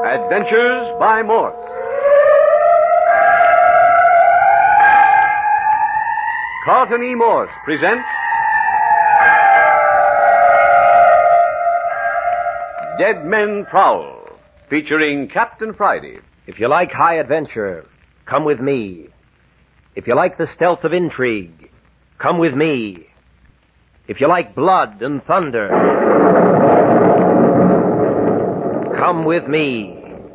Adventures by Morse. Carlton E. Morse presents Dead Men Prowl, featuring Captain Friday. If you like high adventure, come with me. If you like the stealth of intrigue, come with me. If you like blood and thunder, come with me.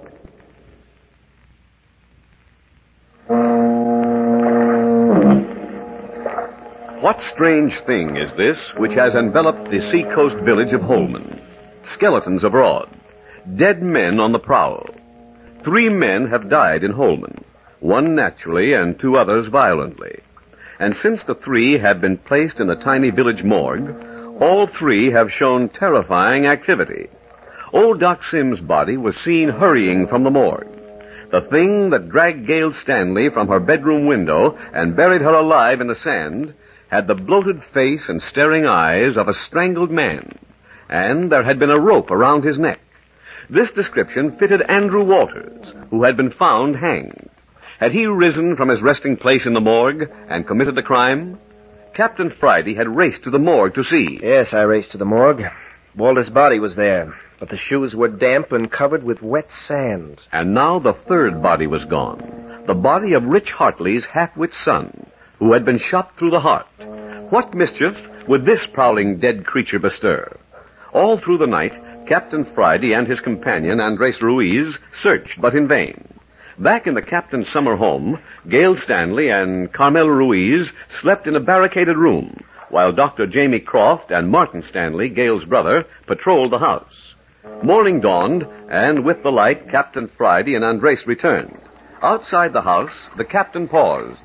What strange thing is this which has enveloped the seacoast village of Holman? Skeletons abroad, dead men on the prowl. 3 men have died in Holman, 1 naturally and 2 others violently. And since the 3 have been placed in the tiny village morgue, all 3 have shown terrifying activity. Old Doc Sims' body was seen hurrying from the morgue. The thing that dragged Gail Stanley from her bedroom window and buried her alive in the sand had the bloated face and staring eyes of a strangled man, and there had been a rope around his neck. This description fitted Andrew Walters, who had been found hanged. Had he risen from his resting place in the morgue and committed the crime? Captain Friday had raced to the morgue to see. Yes, I raced to the morgue. Walter's body was there, but the shoes were damp and covered with wet sand. And now the 3rd body was gone, the body of Rich Hartley's half-wit son, who had been shot through the heart. What mischief would this prowling dead creature bestir? All through the night, Captain Friday and his companion, Andres Ruiz, searched, but in vain. Back in the captain's summer home, Gail Stanley and Carmel Ruiz slept in a barricaded room, while Dr. Jamie Croft and Martin Stanley, Gail's brother, patrolled the house. Morning dawned, and with the light, Captain Friday and Andres returned. Outside the house, the captain paused.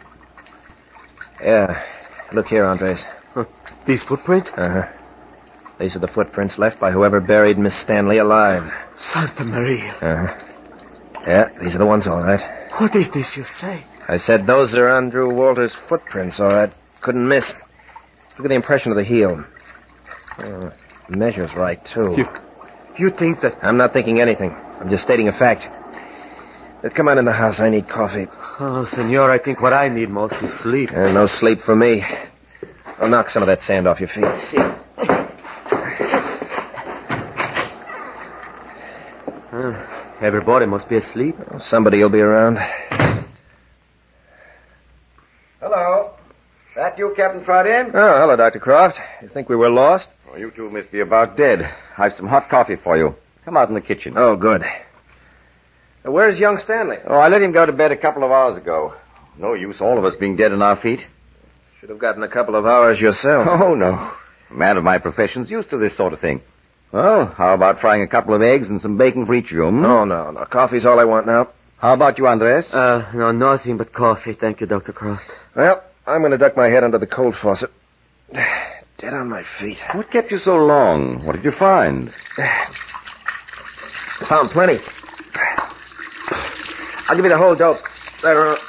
Yeah, look here, Andres. These footprints? Uh-huh. These are the footprints left by whoever buried Miss Stanley alive. Santa Maria. Uh-huh. Yeah, these are the ones, all right. What is this you say? I said those are Andrew Walters' footprints, all right. Couldn't miss. Look at the impression of the heel. Measure's right, too. You think that... I'm not thinking anything. I'm just stating a fact. Come on in the house. I need coffee. Oh, senor, I think what I need most is sleep. No sleep for me. I'll knock some of that sand off your feet. See. Everybody must be asleep. Somebody will be around. Hello. That you, Captain Friday? Oh, hello, Dr. Croft. You think we were lost? Oh, you two must be about dead. I've some hot coffee for you. Come out in the kitchen. Oh, good. Where's young Stanley? Oh, I let him go to bed a couple of hours ago. No use all of us being dead on our feet. Should have gotten a couple of hours yourself. Oh, no. A man of my profession's used to this sort of thing. Well, how about frying a couple of eggs and some bacon for each of you? Oh, no. Coffee's all I want now. How about you, Andres? No, nothing but coffee. Thank you, Dr. Croft. Well, I'm going to duck my head under the cold faucet. Dead on my feet. What kept you so long? What did you find? Found plenty. I'll give you the whole dope. There.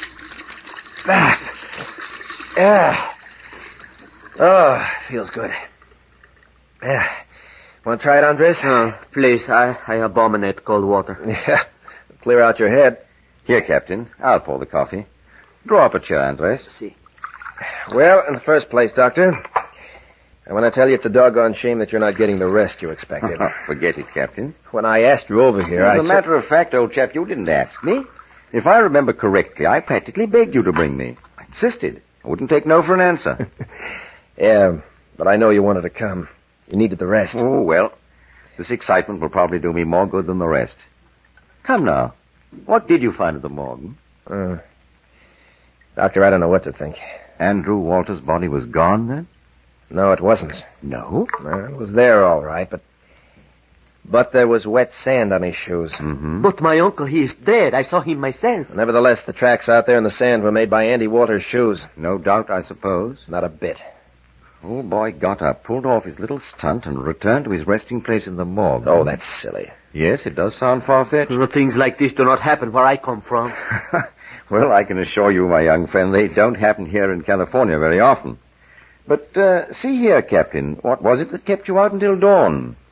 Yeah. Oh, feels good. Yeah. Want to try it, Andres? Please, I abominate cold water. Yeah. Clear out your head. Here, Captain. I'll pour the coffee. Draw up a chair, Andres. See. Well, in the first place, Doctor, I want to tell you it's a doggone shame that you're not getting the rest you expected. Forget it, Captain. When I asked you over here, As a matter of fact, old chap, you didn't ask me. If I remember correctly, I practically begged you to bring me. I insisted. I wouldn't take no for an answer. Yeah, but I know you wanted to come. You needed the rest. Oh, well, this excitement will probably do me more good than the rest. Come now. What did you find at the morgue? Doctor, I don't know what to think. Andrew Walters' body was gone, then? No, it wasn't. No? It was there, all right, but there was wet sand on his shoes. Mm-hmm. But my uncle, he is dead. I saw him myself. Nevertheless, the tracks out there in the sand were made by Andy Walters' shoes. No doubt, I suppose. Not a bit. Old boy got up, pulled off his little stunt, and returned to his resting place in the morgue. Oh, that's silly. Yes, it does sound far-fetched. Things like this do not happen where I come from. Well, I can assure you, my young friend, they don't happen here in California very often. But, see here, Captain, what was it that kept you out until dawn?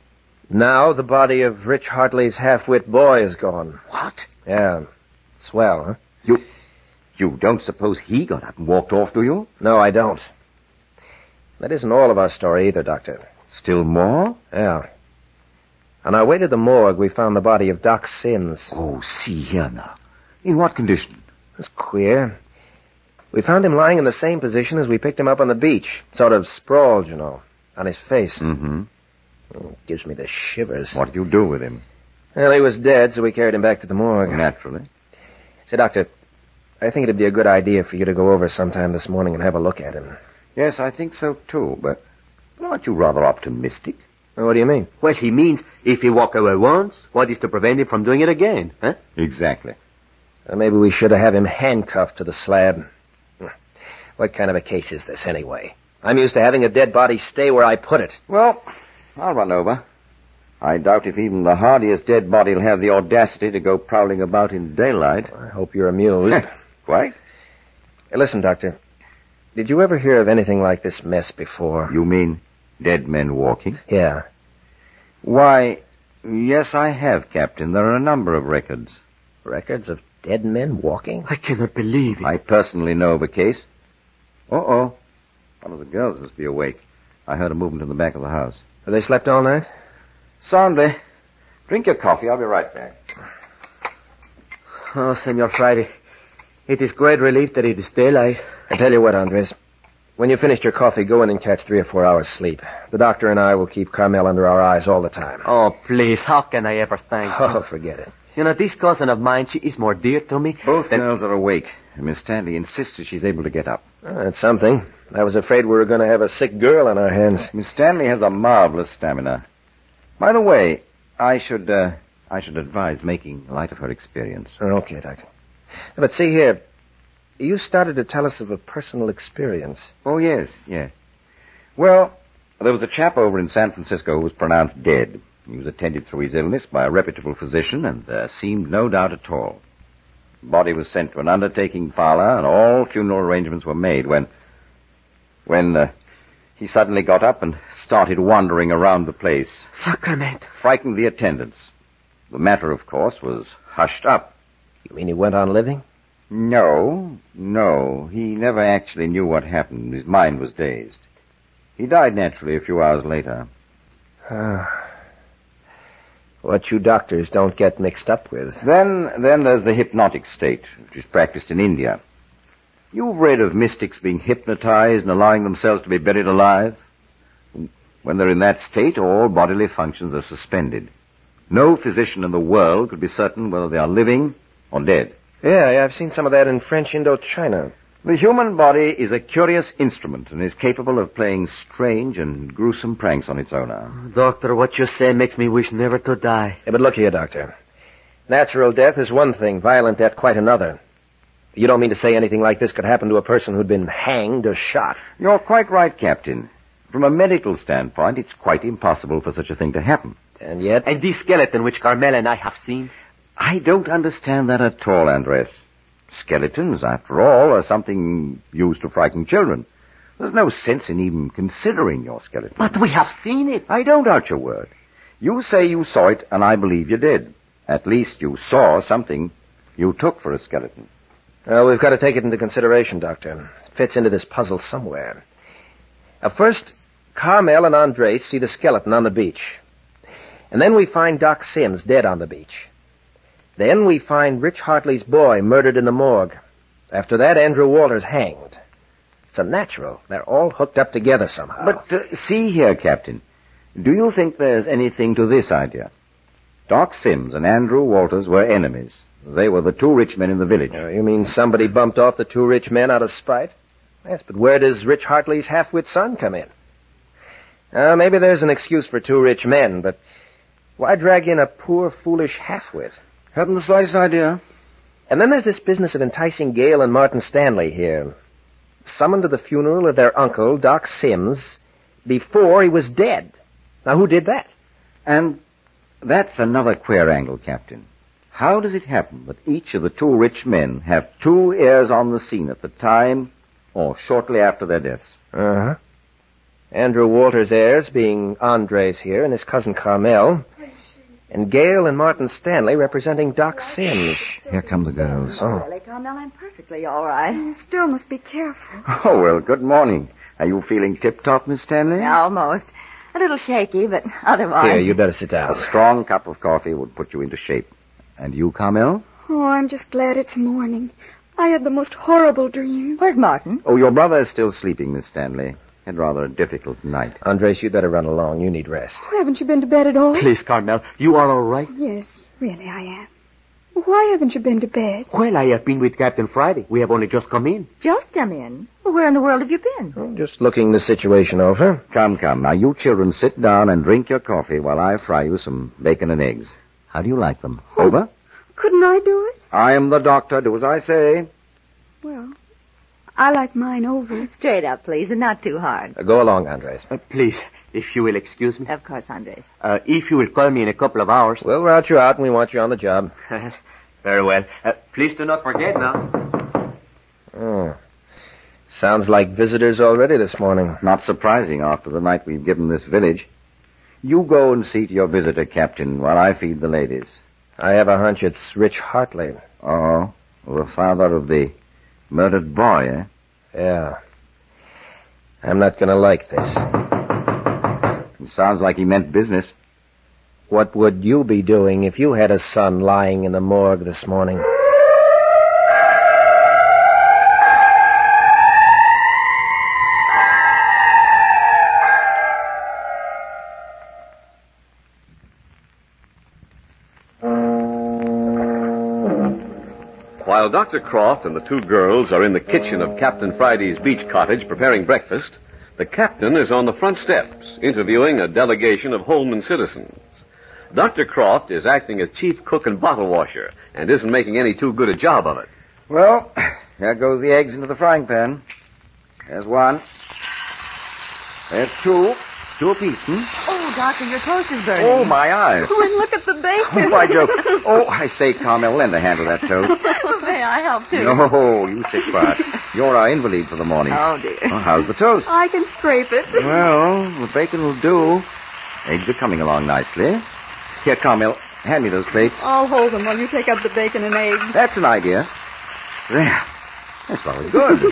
Now the body of Rich Hartley's half-wit boy is gone. What? Yeah. Swell, huh? You don't suppose he got up and walked off, do you? No, I don't. That isn't all of our story either, Doctor. Still more? Yeah. On our way to the morgue, we found the body of Doc Sims. Oh, see here now. In what condition? That's queer. We found him lying in the same position as we picked him up on the beach. Sort of sprawled, you know, on his face. Mm-hmm. It gives me the shivers. What did you do with him? Well, he was dead, so we carried him back to the morgue. Naturally. Say, Doctor, I think it'd be a good idea for you to go over sometime this morning and have a look at him. Yes, I think so, too, but aren't you rather optimistic? Well, what do you mean? Well, he means if he walk away once, what is to prevent him from doing it again, huh? Exactly. Maybe we should have him handcuffed to the slab. What kind of a case is this, anyway? I'm used to having a dead body stay where I put it. Well, I'll run over. I doubt if even the hardiest dead body will have the audacity to go prowling about in daylight. I hope you're amused. Quite. Hey, listen, Doctor. Did you ever hear of anything like this mess before? You mean dead men walking? Yeah. Why, yes, I have, Captain. There are a number of records. Records of dead men walking? I cannot believe it. I personally know of a case. Uh-oh. One of the girls must be awake. I heard a movement in the back of the house. Have they slept all night? Soundly. Drink your coffee. I'll be right back. Oh, Senor Friday, it is great relief that it is daylight. I tell you what, Andres. When you've finished your coffee, go in and catch 3 or 4 hours sleep. The doctor and I will keep Carmel under our eyes all the time. Oh, please, how can I ever thank you? Oh, forget it. You know, this cousin of mine, she is more dear to me. Both than... girls are awake, and Miss Stanley insists that she's able to get up. That's something. I was afraid we were going to have a sick girl on our hands. Miss Stanley has a marvelous stamina. By the way, I should advise making light of her experience. Okay, Doctor. But see here, you started to tell us of a personal experience. Oh, yes. Well, there was a chap over in San Francisco who was pronounced dead. He was attended through his illness by a reputable physician, and there seemed no doubt at all. The body was sent to an undertaking parlor, and all funeral arrangements were made when he suddenly got up and started wandering around the place. Sacrament. Frightened the attendants. The matter, of course, was hushed up. You mean he went on living? No. He never actually knew what happened. His mind was dazed. He died naturally a few hours later. What you doctors don't get mixed up with. Then there's the hypnotic state, which is practiced in India. You've read of mystics being hypnotized and allowing themselves to be buried alive. When they're in that state, all bodily functions are suspended. No physician in the world could be certain whether they are living or dead. Yeah, I've seen some of that in French Indochina. The human body is a curious instrument and is capable of playing strange and gruesome pranks on its owner. Doctor, what you say makes me wish never to die. Yeah, but look here, Doctor. Natural death is one thing, violent death quite another. You don't mean to say anything like this could happen to a person who'd been hanged or shot? You're quite right, Captain. From a medical standpoint, it's quite impossible for such a thing to happen. And yet... And this skeleton which Carmel and I have seen? I don't understand that at all, Andres. Skeletons, after all, are something used to frighten children. There's no sense in even considering your skeleton. But we have seen it. I don't doubt your word. You say you saw it, and I believe you did. At least you saw something you took for a skeleton. Well, we've got to take it into consideration, Doctor. It fits into this puzzle somewhere. First, Carmel and Andres see the skeleton on the beach. And then we find Doc Sims dead on the beach. Then we find Rich Hartley's boy murdered in the morgue. After that, Andrew Walters hanged. It's unnatural. They're all hooked up together somehow. But see here, Captain. Do you think there's anything to this idea? Doc Sims and Andrew Walters were enemies. They were the 2 rich men in the village. You mean somebody bumped off the 2 rich men out of spite? Yes, but where does Rich Hartley's half-wit son come in? Maybe there's an excuse for 2 rich men, but why drag in a poor, foolish half-wit? Haven't the slightest idea. And then there's this business of enticing Gale and Martin Stanley here. Summoned to the funeral of their uncle, Doc Sims, before he was dead. Now, who did that? And that's another queer angle, Captain. How does it happen that each of the 2 rich men have 2 heirs on the scene at the time or shortly after their deaths? Uh-huh. Andrew Walter's heirs being Andres here and his cousin Carmel. And Gail and Martin Stanley representing Doc Sims. Here come the girls. Oh. Really, Carmel, I'm perfectly all right. You still must be careful. Oh, well, good morning. Are you feeling tip-top, Miss Stanley? Almost. A little shaky, but otherwise... Here, you better sit down. A strong cup of coffee would put you into shape. And you, Carmel? Oh, I'm just glad it's morning. I had the most horrible dreams. Where's Martin? Oh, your brother is still sleeping, Miss Stanley. Had rather a difficult night. Andres, you better run along. You need rest. Oh, haven't you been to bed at all? Please, Carmel, you are all right? Yes, really I am. Why haven't you been to bed? Well, I have been with Captain Friday. We have only just come in. Just come in. Well, where in the world have you been? Oh, just looking the situation over. Come. Now, you children sit down and drink your coffee while I fry you some bacon and eggs. How do you like them? Over? Couldn't I do it? I am the doctor. Do as I say. Well, I like mine over. Straight up, please, and not too hard. Go along, Andres. Please, if you will excuse me. Of course, Andres. If you will call me in a couple of hours. We'll route you out and we want you on the job. Very well. Please do not forget now. Oh. Sounds like visitors already this morning. Not surprising after the night we've given this village. You go and see to your visitor, Captain, while I feed the ladies. I have a hunch it's Rich Hartley. Oh, the father of the murdered boy, eh? Yeah. I'm not going to like this. It sounds like he meant business. What would you be doing if you had a son lying in the morgue this morning? While Dr. Croft and the two girls are in the kitchen of Captain Friday's beach cottage preparing breakfast, the captain is on the front steps interviewing a delegation of Holman citizens. Dr. Croft is acting as chief cook and bottle washer and isn't making any too good a job of it. Well, there goes the eggs into the frying pan. There's one. There's two. Two apiece, Oh, Doctor, your toast is burning. Oh, my eyes. Oh, and look at the bacon. Oh, by Jove. Oh, I say, Carmel, lend a hand to that toast. May I help, too? No, you sit quiet. You're our invalid for the morning. Oh, dear. Well, how's the toast? I can scrape it. Well, the bacon will do. Eggs are coming along nicely. Here, Carmel, hand me those plates. I'll hold them while you take up the bacon and eggs. That's an idea. There. That's very good.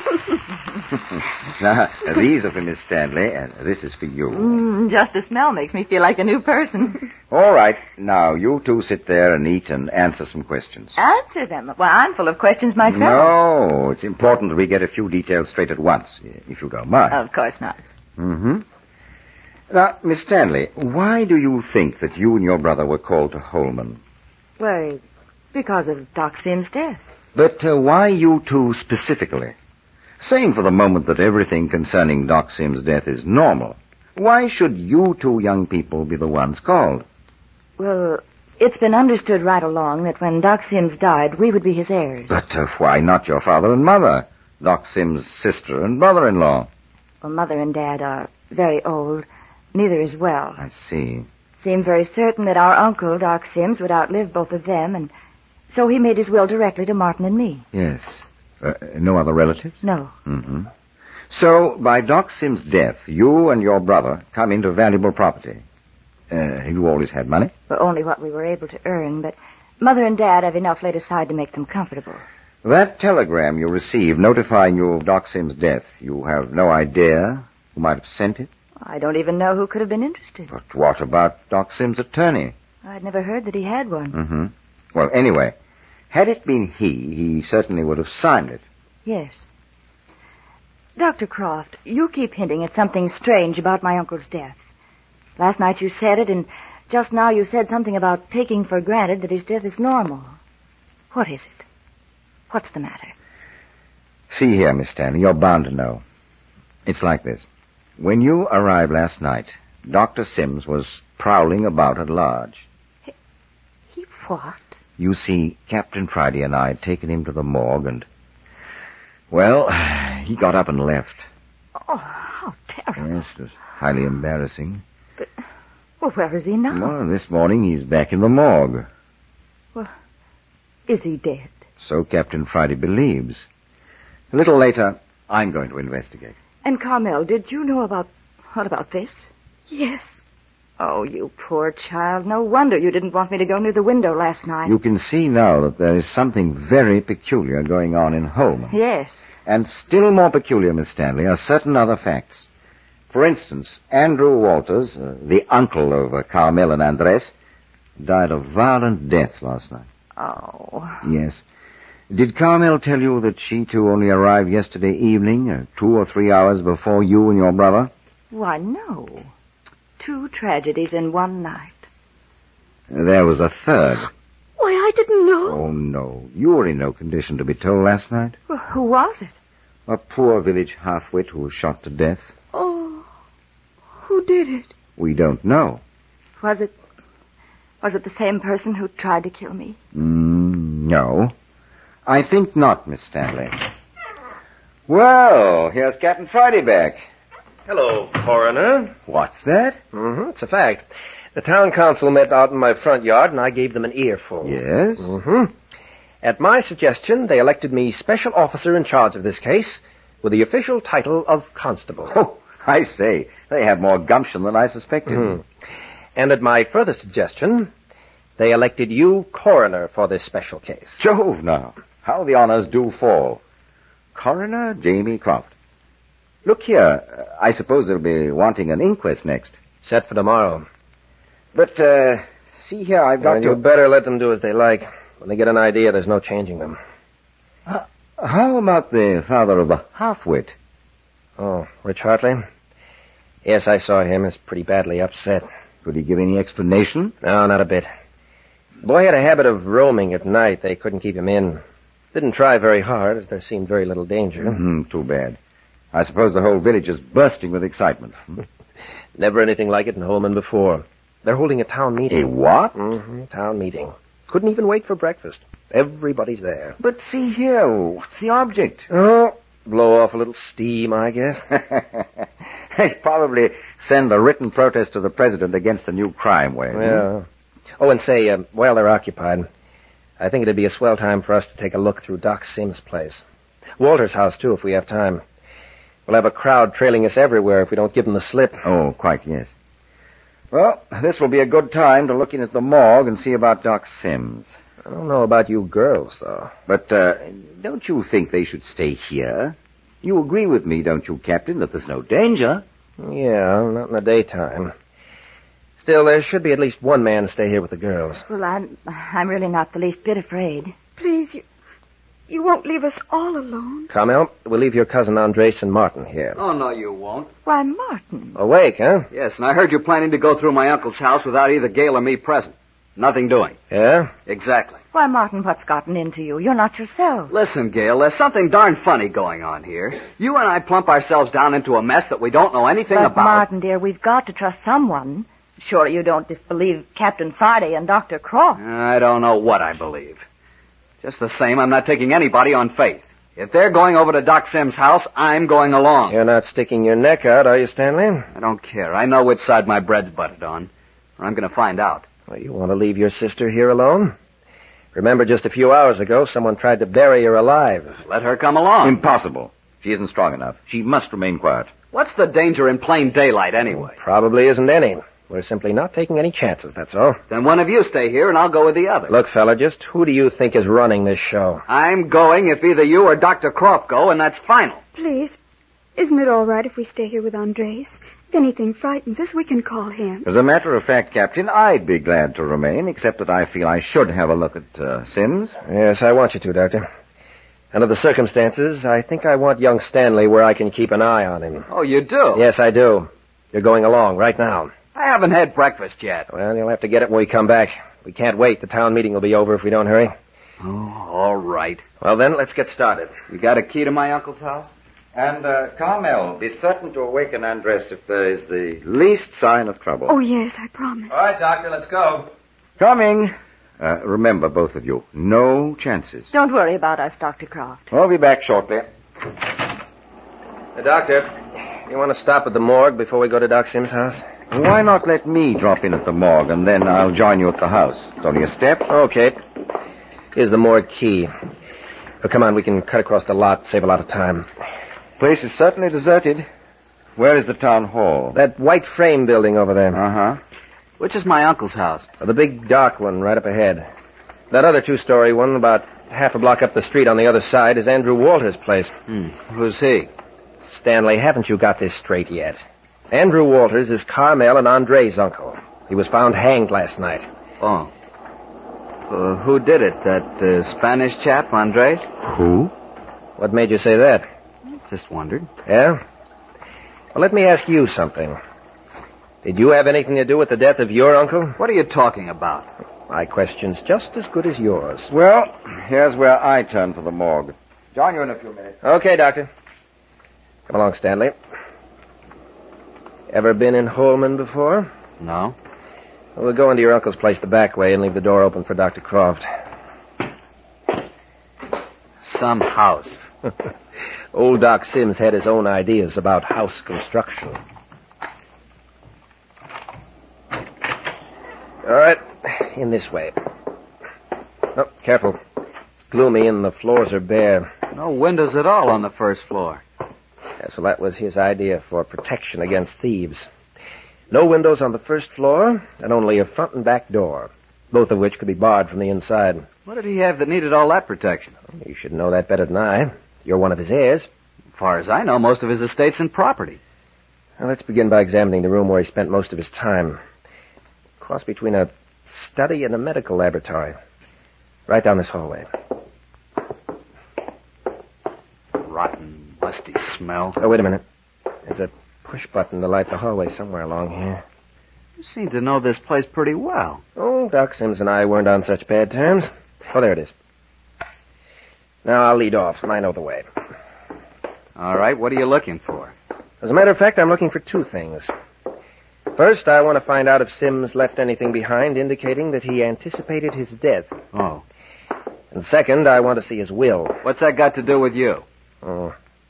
Now, these are for Miss Stanley, and this is for you. Just the smell makes me feel like a new person. All right. Now, you two sit there and eat and answer some questions. Answer them. Well, I'm full of questions myself. No, it's important that we get a few details straight at once, if you don't mind. Of course not. Mm-hmm. Now, Miss Stanley, why do you think that you and your brother were called to Holman? Well, because of Doc Sims' death. But why you two specifically? Saying for the moment that everything concerning Doc Sims' death is normal, why should you two young people be the ones called? Well, it's been understood right along that when Doc Sims died, we would be his heirs. But why not your father and mother? Doc Sims' sister and brother-in-law. Well, Mother and Dad are very old. Neither is well. I see. Seemed very certain that our uncle, Doc Sims, would outlive both of them, and so he made his will directly to Martin and me. Yes. No other relatives? No. Mm-hmm. So, by Doc Sims' death, you and your brother come into valuable property. Have you always had money? Well, only what we were able to earn, but Mother and Dad have enough laid aside to make them comfortable. That telegram you received notifying you of Doc Sims' death, you have no idea who might have sent it? I don't even know who could have been interested. But what about Doc Sims' attorney? I'd never heard that he had one. Mm-hmm. Well, anyway, had it been he certainly would have signed it. Yes. Dr. Croft, you keep hinting at something strange about my uncle's death. Last night you said it, and just now you said something about taking for granted that his death is normal. What is it? What's the matter? See here, Miss Stanley, you're bound to know. It's like this. When you arrived last night, Dr. Sims was prowling about at large. He what? You see, Captain Friday and I had taken him to the morgue and... Well, he got up and left. Oh, how terrible. Yes, it was highly embarrassing. But, well, where is he now? Well, this morning he's back in the morgue. Well, is he dead? So Captain Friday believes. A little later, I'm going to investigate. And Carmel, did you know about... What about this? Yes. Oh, you poor child. No wonder you didn't want me to go near the window last night. You can see now that there is something very peculiar going on in Holman. Yes. And still more peculiar, Miss Stanley, are certain other facts. For instance, Andrew Walters, the uncle of Carmel and Andres, died a violent death last night. Oh. Yes. Did Carmel tell you that she, too, only arrived yesterday evening, 2 or 3 hours before you and your brother? Why, no. 2 tragedies in one night. There was a third. Why, I didn't know. Oh, no. You were in no condition to be told last night. Well, who was it? A poor village half-wit who was shot to death. Oh, who did it? We don't know. Was it the same person who tried to kill me? No. I think not, Miss Stanley. Well, here's Captain Friday back. Hello, coroner. What's that? It's a fact. The town council met out in my front yard, and I gave them an earful. Yes? At my suggestion, they elected me special officer in charge of this case, with the official title of constable. Oh, I say, they have more gumption than I suspected. And at my further suggestion, they elected you coroner for this special case. Jove, now. How the honors do fall. Coroner Jamie Croft. Look here, I suppose they'll be wanting an inquest next. Set for tomorrow. But, see here, I've got And to... you better let them do as they like. When they get an idea, there's no changing them. How about the father of the half-wit? Oh, Rich Hartley? Yes, I saw him. He's pretty badly upset. Could he give any explanation? No, not a bit. The boy had a habit of roaming at night. They couldn't keep him in. Didn't try very hard, as there seemed very little danger. Too bad. I suppose the whole village is bursting with excitement. Never anything like it in Holman before. They're holding a town meeting. A what? Town meeting. Couldn't even wait for breakfast. Everybody's there. But see here, what's the object? Oh, blow off a little steam, I guess. They probably send a written protest to the president against the new crime wave. Yeah. Oh, and say, while they're occupied, I think it'd be a swell time for us to take a look through Doc Sims' place. Walter's house, too, if we have time. We'll have a crowd trailing us everywhere if we don't give them the slip. Oh, quite, yes. Well, this will be a good time to look in at the morgue and see about Doc Sims. I don't know about you girls, though. But, don't you think they should stay here? You agree with me, don't you, Captain, that there's no danger? Yeah, not in the daytime. Still, there should be at least one man to stay here with the girls. Well, I'm really not the least bit afraid. Please, you won't leave us all alone. Carmel, we'll leave your cousin Andres and Martin here. Oh, no, you won't. Why, Martin. Awake, huh? Yes, and I heard you're planning to go through my uncle's house without either Gail or me present. Nothing doing. Yeah? Exactly. Why, Martin, what's gotten into you? You're not yourself. Listen, Gail, there's something darn funny going on here. You and I plump ourselves down into a mess that we don't know anything But, about. Martin, dear, we've got to trust someone. Surely you don't disbelieve Captain Friday and Dr. Croft. I don't know what I believe. Just the same, I'm not taking anybody on faith. If they're going over to Doc Sims' house, I'm going along. You're not sticking your neck out, are you, Stanley? I don't care. I know which side my bread's buttered on. I'm going to find out. Well, you want to leave your sister here alone? Remember, just a few hours ago, someone tried to bury her alive. Let her come along. Impossible. She isn't strong enough. She must remain quiet. What's the danger in plain daylight, anyway? Probably isn't any. We're simply not taking any chances, that's all. Then one of you stay here, and I'll go with the other. Look, fella, just who do you think is running this show? I'm going if either you or Dr. Croft go, and that's final. Please, isn't it all right if we stay here with Andres? If anything frightens us, we can call him. As a matter of fact, Captain, I'd be glad to remain, except that I feel I should have a look at Sims. Yes, I want you to, Doctor. Under the circumstances, I think I want young Stanley where I can keep an eye on him. Oh, you do? Yes, I do. You're going along right now. I haven't had breakfast yet. Well, you'll have to get it when we come back. We can't wait. The town meeting will be over if we don't hurry. Oh, all right. Well, then, let's get started. You got a key to my uncle's house? And, Carmel, be certain to awaken Andres if there is the least sign of trouble. Oh, yes, I promise. All right, Doctor, let's go. Coming. Remember, both of you, no chances. Don't worry about us, Dr. Croft. I'll be back shortly. Hey, Doctor, you want to stop at the morgue before we go to Doc Sims' house? Why not let me drop in at the morgue, and then I'll join you at the house? It's only a step. Okay. Here's the morgue key. Oh, come on, we can cut across the lot, save a lot of time. Place is certainly deserted. Where is the town hall? That white frame building over there. Uh-huh. Which is my uncle's house? The big dark one right up ahead. That other two-story one about half a block up the street on the other side is Andrew Walters' place. Who's he? Stanley, haven't you got this straight yet? Andrew Walters is Carmel and Andre's uncle. He was found hanged last night. Oh. Who did it? That Spanish chap, Andres? Who? What made you say that? Just wondered. Yeah? Well, let me ask you something. Did you have anything to do with the death of your uncle? What are you talking about? My question's just as good as yours. Well, here's where I turn for the morgue. Join you in a few minutes. Okay, Doctor. Come along, Stanley. Ever been in Holman before? No. Well, we'll go into your uncle's place the back way and leave the door open for Dr. Croft. Some house. Old Doc Sims had his own ideas about house construction. All right, in this way. Oh, careful. It's gloomy and the floors are bare. No windows at all on the first floor. Yeah, so that was his idea for protection against thieves. No windows on the first floor, and only a front and back door, both of which could be barred from the inside. What did he have that needed all that protection? You should know that better than I. You're one of his heirs. As far as I know, most of his estate's in property. Now, let's begin by examining the room where he spent most of his time. Cross between a study and a medical laboratory. Right down this hallway. Rotten, musty smell. Oh, wait a minute. There's a push button to light the hallway somewhere along here. You seem to know this place pretty well. Oh, Doc Sims and I weren't on such bad terms. Oh, there it is. Now I'll lead off, and I know the way. All right, what are you looking for? As a matter of fact, I'm looking for two things. First, I want to find out if Sims left anything behind indicating that he anticipated his death. Oh. And second, I want to see his will. What's that got to do with you? Oh.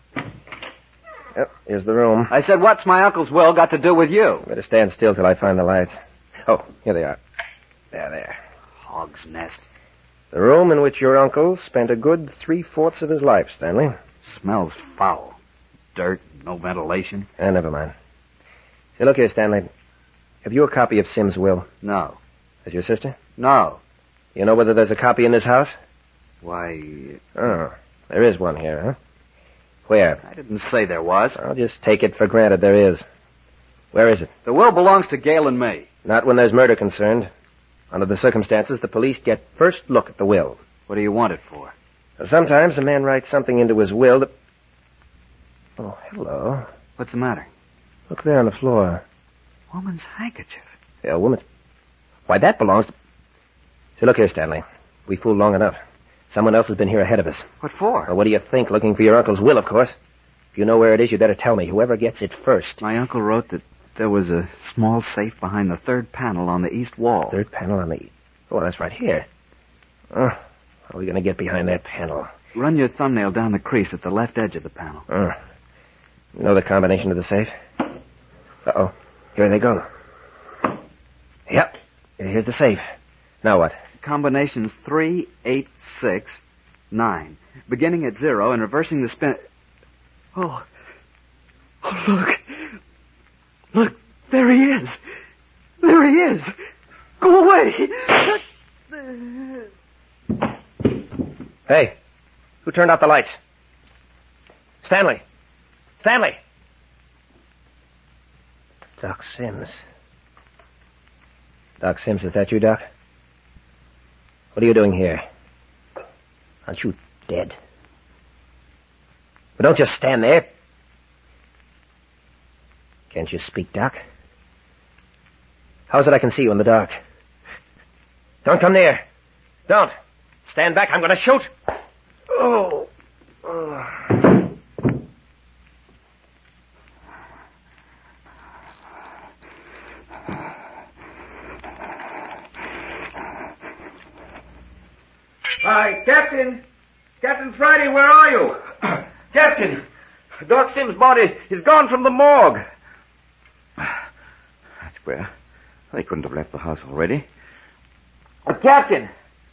Yep, here's the room. I said, what's my uncle's will got to do with you? Better stand still till I find the lights. Oh, here they are. There. Hog's nest. The room in which your uncle spent a good 3/4 of his life, Stanley. Smells foul. Dirt, no ventilation. Never mind. Say, look here, Stanley. Have you a copy of Sims' will? No. Is your sister? No. You know whether there's a copy in this house? Why, Oh, there is one here, huh? Where? I didn't say there was. I'll just take it for granted there is. Where is it? The will belongs to Gail and me. Not when there's murder concerned. Under the circumstances, the police get first look at the will. What do you want it for? Sometimes a man writes something into his will that... Oh, hello. What's the matter? Look there on the floor. Woman's handkerchief. Yeah, a woman. Why, that belongs to... Say, look here, Stanley. We fooled long enough. Someone else has been here ahead of us. What for? Well, what do you think? Looking for your uncle's will, of course. If you know where it is, you better tell me. Whoever gets it first. My uncle wrote that there was a small safe behind the third panel on the east wall. Third panel on the... Oh, that's right here. Oh, how are we going to get behind that panel? Run your thumbnail down the crease at the left edge of the panel. Oh. You know the combination to the safe? Uh-oh. Here they go. Yep. Here's the safe. Now what? Combinations 3, 8, 6, 9. Beginning at 0 and reversing the spin... Oh, look. Look, there he is. There he is. Go away. Hey, who turned out the lights? Stanley. Stanley. Doc Sims. Doc Sims, is that you, Doc? What are you doing here? Aren't you dead? But don't just stand there. Can't you speak, Doc? How is it I can see you in the dark? Don't come near. Don't. Stand back. I'm going to shoot. Oh. Hi, Captain. Captain Friday, where are you? Captain, Doc Sims' body is gone from the morgue. That's queer. They couldn't have left the house already. Captain.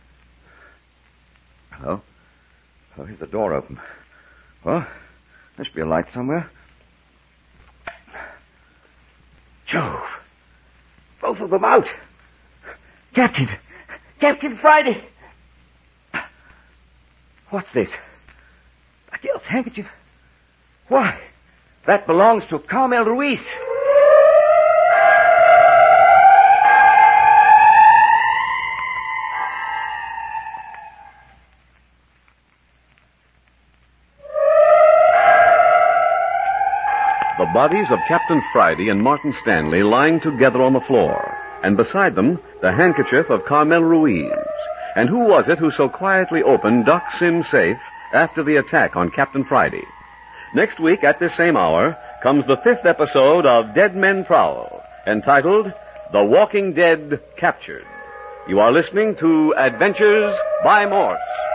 Hello? Oh, here's the door open. Well, there should be a light somewhere. Jove. Both of them out. Captain Friday. What's this? A gild's handkerchief. Why, that belongs to Carmel Ruiz. The bodies of Captain Friday and Martin Stanley lying together on the floor, and beside them, the handkerchief of Carmel Ruiz. And who was it who so quietly opened Doc Sim's safe after the attack on Captain Friday? Next week at this same hour comes the 5th episode of Dead Men Prowl, entitled The Walking Dead Captured. You are listening to Adventures by Morse.